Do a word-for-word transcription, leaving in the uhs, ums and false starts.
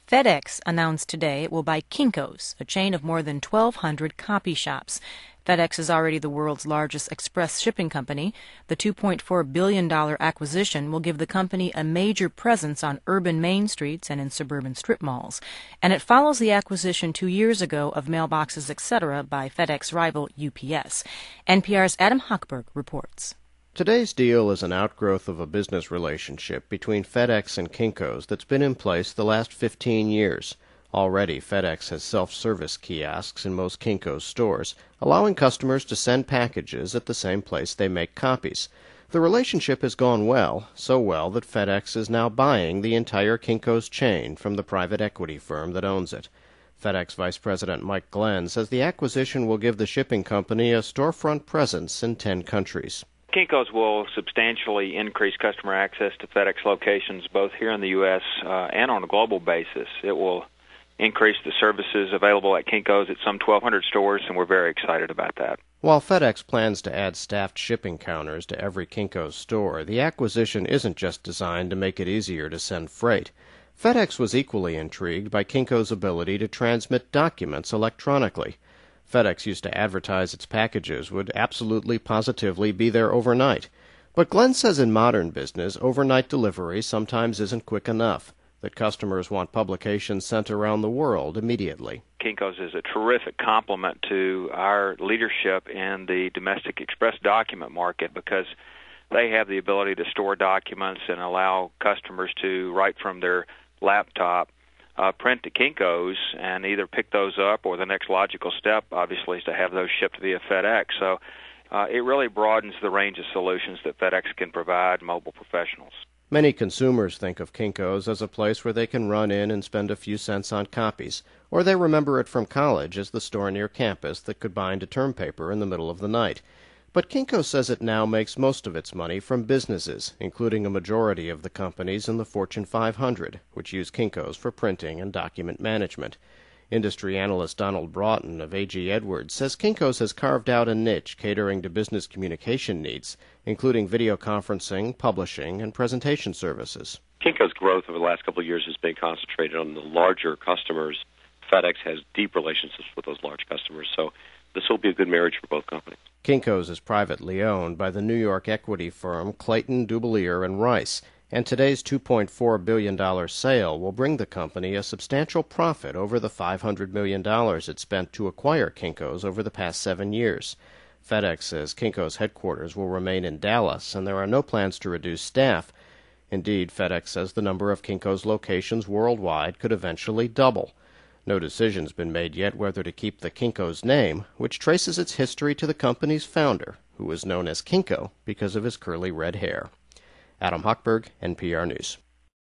FedEx announced today it will buy Kinko's, a chain of more than twelve hundred copy shops. FedEx is already the world's largest express shipping company. The two point four billion dollars acquisition will give the company a major presence on urban main streets and in suburban strip malls. And it follows the acquisition two years ago of Mailboxes Etc. by FedEx rival U P S. N P R's Adam Hochberg reports. Today's deal is an outgrowth of a business relationship between FedEx and Kinko's that's been in place the last fifteen years. Already, FedEx has self-service kiosks in most Kinko's stores, allowing customers to send packages at the same place they make copies. The relationship has gone well, so well that FedEx is now buying the entire Kinko's chain from the private equity firm that owns it. FedEx Vice President Mike Glenn says the acquisition will give the shipping company a storefront presence in ten countries. Kinko's will substantially increase customer access to FedEx locations both here in the U S uh, and on a global basis. It will increase the services available at Kinko's at some twelve hundred stores, and we're very excited about that. While FedEx plans to add staffed shipping counters to every Kinko's store, the acquisition isn't just designed to make it easier to send freight. FedEx was equally intrigued by Kinko's ability to transmit documents electronically. FedEx used to advertise its packages would absolutely positively be there overnight. But Glenn says in modern business, overnight delivery sometimes isn't quick enough, that customers want publications sent around the world immediately. Kinko's is a terrific complement to our leadership in the domestic express document market because they have the ability to store documents and allow customers to write from their laptop, Uh, print to Kinko's and either pick those up, or the next logical step, obviously, is to have those shipped via FedEx. So uh, it really broadens the range of solutions that FedEx can provide mobile professionals. Many consumers think of Kinko's as a place where they can run in and spend a few cents on copies, or they remember it from college as the store near campus that could bind a term paper in the middle of the night. But Kinko's says it now makes most of its money from businesses, including a majority of the companies in the Fortune five hundred, which use Kinko's for printing and document management. Industry analyst Donald Broughton of A G Edwards says Kinko's has carved out a niche catering to business communication needs, including video conferencing, publishing, and presentation services. Kinko's growth over the last couple of years has been concentrated on the larger customers. FedEx has deep relationships with those large customers, so this will be a good marriage for both companies. Kinko's is privately owned by the New York equity firm Clayton, Dubilier and Rice, and today's two point four billion dollars sale will bring the company a substantial profit over the five hundred million dollars it spent to acquire Kinko's over the past seven years. FedEx says Kinko's headquarters will remain in Dallas, and there are no plans to reduce staff. Indeed, FedEx says the number of Kinko's locations worldwide could eventually double. No decision's been made yet whether to keep the Kinko's name, which traces its history to the company's founder, who was known as Kinko because of his curly red hair. Adam Hochberg, N P R News.